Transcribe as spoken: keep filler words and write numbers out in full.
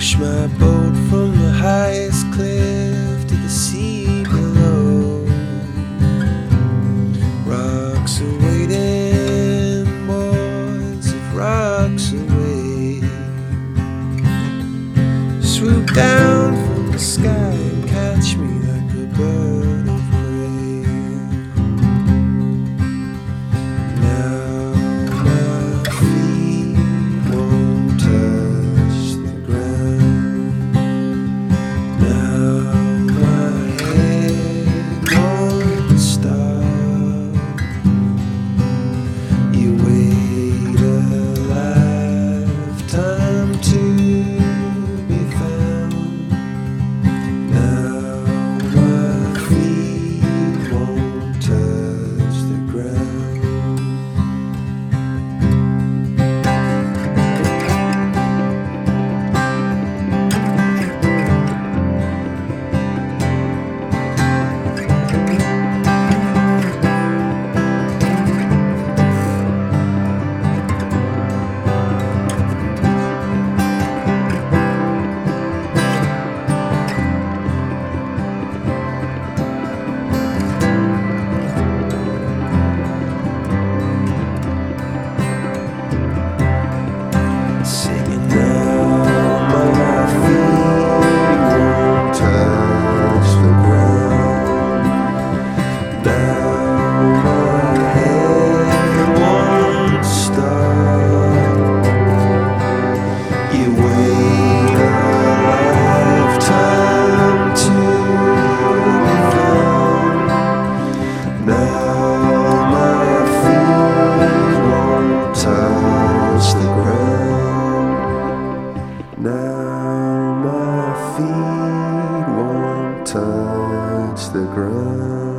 push my boat from the highest cliff to the sea below. Rocks are waiting, boys, if rocks are waiting. Swoop down from the sky and catch me like a bird of prey. Now my feet won't touch the ground. Now my head won't stop. You wait a lifetime to be found. Now my feet won't touch the ground. Singing now, my feet won't touch the ground. Now my head won't stop. You wait a lifetime to be found. Now my feet won't touch the ground. Now my feet won't touch the ground.